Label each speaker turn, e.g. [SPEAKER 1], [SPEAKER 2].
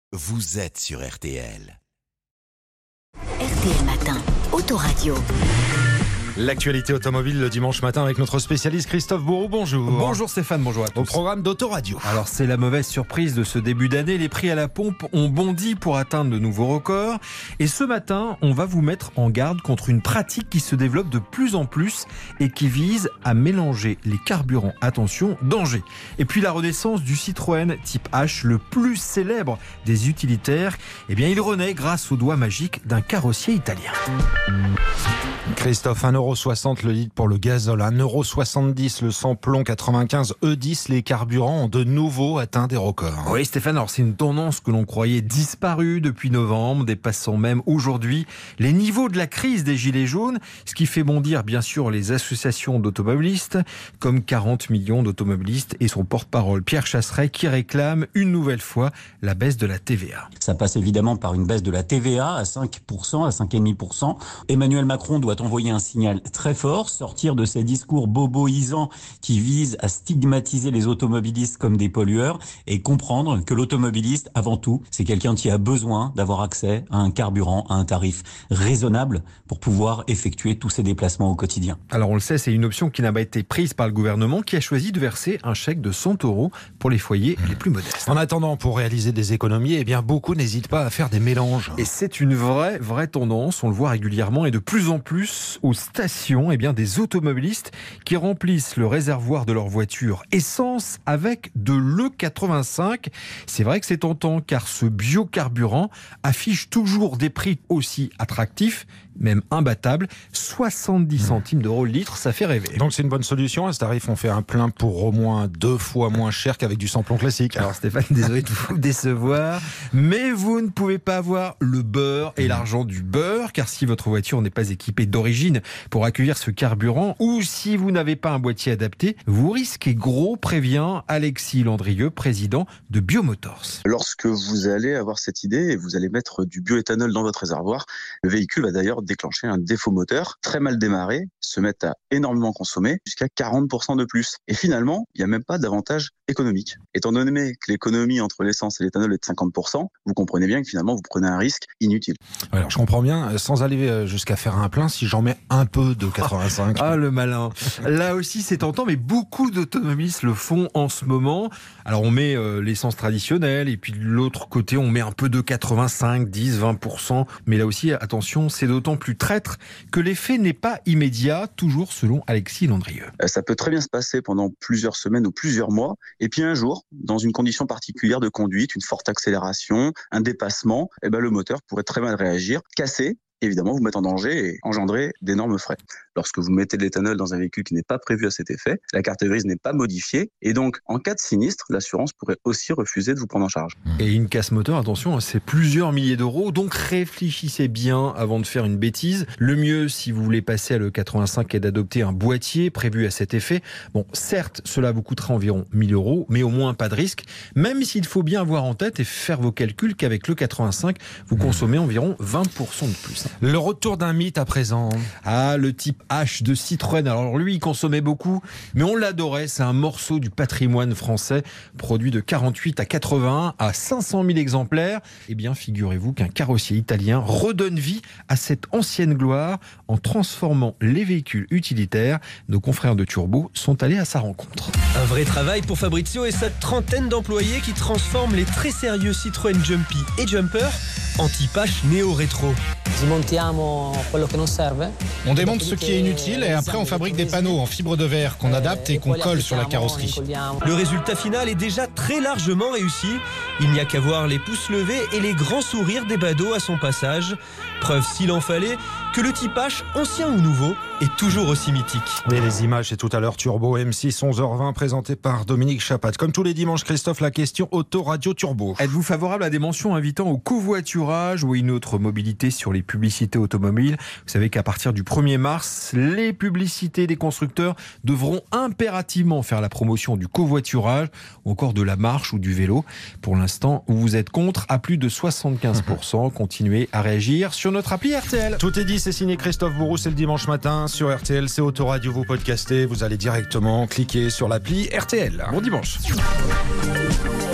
[SPEAKER 1] Vous êtes sur RTL.
[SPEAKER 2] RTL Matin, Autoradio.
[SPEAKER 3] L'actualité automobile le dimanche matin avec notre spécialiste Christophe Bourou. Bonjour.
[SPEAKER 4] Bonjour Stéphane, bonjour à tous.
[SPEAKER 3] Au programme d'Autoradio.
[SPEAKER 4] Alors c'est la mauvaise surprise de ce début d'année. Les prix à la pompe ont bondi pour atteindre de nouveaux records. Et ce matin, on va vous mettre en garde contre une pratique qui se développe de plus en plus et qui vise à mélanger les carburants. Attention, danger. Et puis la renaissance du Citroën Type H, le plus célèbre des utilitaires. Eh bien, il renaît grâce au doigt magique d'un carrossier italien.
[SPEAKER 3] Christophe, 1,60€ le litre pour le gazole, 1,70€ le samplon 95 E10, les carburants ont de nouveau atteint des records.
[SPEAKER 4] Oui Stéphane, alors c'est une tendance que l'on croyait disparue depuis novembre, dépassant même aujourd'hui les niveaux de la crise des gilets jaunes, ce qui fait bondir bien sûr les associations d'automobilistes, comme 40 millions d'automobilistes et son porte-parole Pierre Chasseret qui réclame une nouvelle fois la baisse de la TVA.
[SPEAKER 5] Ça passe évidemment par une baisse de la TVA à 5%, à 5,5%. Emmanuel Macron doit envoyer un signal très fort, sortir de ces discours boboisants qui visent à stigmatiser les automobilistes comme des pollueurs et comprendre que l'automobiliste, avant tout, c'est quelqu'un qui a besoin d'avoir accès à un carburant, à un tarif raisonnable pour pouvoir effectuer tous ses déplacements au quotidien.
[SPEAKER 4] Alors on le sait, c'est une option qui n'a pas été prise par le gouvernement qui a choisi de verser un chèque de 100€ pour les foyers les plus modestes.
[SPEAKER 3] En attendant, pour réaliser des économies, eh bien, beaucoup n'hésitent pas à faire des mélanges.
[SPEAKER 4] Et c'est une vraie tendance, on le voit régulièrement et de plus en plus aux stations, eh bien, des automobilistes qui remplissent le réservoir de leur voiture essence avec de l'E85. C'est vrai que c'est tentant car ce biocarburant affiche toujours des prix aussi attractifs, même imbattables, 70 centimes d'euros le litre, ça fait rêver.
[SPEAKER 3] Donc c'est une bonne solution, à ce tarif on fait un plein pour au moins 2 fois moins cher qu'avec du samplon classique.
[SPEAKER 4] Alors Stéphane, désolé de vous décevoir, mais vous ne pouvez pas avoir le beurre et l'argent du beurre, car si votre voiture n'est pas équipée d'origine pour accueillir ce carburant, ou si vous n'avez pas un boîtier adapté, vous risquez gros, prévient Alexis Landrieux, président de Biomotors.
[SPEAKER 6] Lorsque vous allez avoir cette idée et vous allez mettre du bioéthanol dans votre réservoir, le véhicule va d'ailleurs déclencher un défaut moteur, très mal démarré, se mettre à énormément consommer, jusqu'à 40% de plus. Et finalement, il n'y a même pas d'avantage économique. Étant donné que l'économie entre l'essence et l'éthanol est de 50%, vous comprenez bien que finalement vous prenez un risque inutile.
[SPEAKER 3] Alors je comprends bien, sans aller jusqu'à faire un plein, si j'en mets un peu de 85.
[SPEAKER 4] Ah le malin. Là aussi c'est tentant, mais beaucoup d'automobilistes le font en ce moment. Alors on met l'essence traditionnelle et puis de l'autre côté on met un peu de 85, 10, 20%. Mais là aussi attention, c'est d'autant plus traître que l'effet n'est pas immédiat, toujours selon Alexis Landrieux.
[SPEAKER 6] Ça peut très bien se passer pendant plusieurs semaines ou plusieurs mois. Et puis un jour, dans une condition particulière de conduite, une forte accélération, un dépassement, le moteur pourrait très mal réagir, casser, évidemment vous mettre en danger et engendrer d'énormes frais. Lorsque vous mettez de l'éthanol dans un véhicule qui n'est pas prévu à cet effet, la carte grise n'est pas modifiée et donc en cas de sinistre, l'assurance pourrait aussi refuser de vous prendre en charge.
[SPEAKER 4] Et une casse moteur, attention, c'est plusieurs milliers d'euros, donc réfléchissez bien avant de faire une bêtise. Le mieux, si vous voulez passer à l'E85, est d'adopter un boîtier prévu à cet effet. Bon, certes, cela vous coûtera environ 1 000 €, mais au moins pas de risque, même s'il faut bien avoir en tête et faire vos calculs qu'avec l'E85, vous consommez environ 20% de plus.
[SPEAKER 3] Le retour d'un mythe à présent.
[SPEAKER 4] Ah, le Type H de Citroën. Alors lui, il consommait beaucoup, mais on l'adorait. C'est un morceau du patrimoine français, produit de 48 à 81 à 500 000 exemplaires. Eh bien, figurez-vous qu'un carrossier italien redonne vie à cette ancienne gloire en transformant les véhicules utilitaires. Nos confrères de Turbo sont allés à sa rencontre.
[SPEAKER 7] Un vrai travail pour Fabrizio et sa trentaine d'employés qui transforment les très sérieux Citroën Jumpy et Jumper en Type H néo-rétro.
[SPEAKER 8] On démonte ce qui est inutile et après on fabrique des panneaux en fibre de verre qu'on adapte et qu'on colle sur la carrosserie.
[SPEAKER 7] Le résultat final est déjà très largement réussi. Il n'y a qu'à voir les pouces levés et les grands sourires des badauds à son passage. Preuve, s'il en fallait, que le Type H, ancien ou nouveau, est toujours aussi mythique.
[SPEAKER 3] Et les images, c'est tout à l'heure Turbo M6 11h20 présenté par Dominique Chapat. Comme tous les dimanches, Christophe, la question Autoradio Turbo.
[SPEAKER 4] Êtes-vous favorable à des mentions invitant au covoiturage ou à une autre mobilité sur les publicités automobiles? Vous savez qu'à partir du 1er mars, les publicités des constructeurs devront impérativement faire la promotion du covoiturage ou encore de la marche ou du vélo. Pour l'instant, vous êtes contre à plus de 75%. Continuez à réagir sur notre appli RTL.
[SPEAKER 3] Tout est dit, c'est signé Christophe Bourou, c'est le dimanche matin sur RTL, c'est Autoradio, vous podcastez, vous allez directement cliquer sur l'appli RTL.
[SPEAKER 4] Bon dimanche.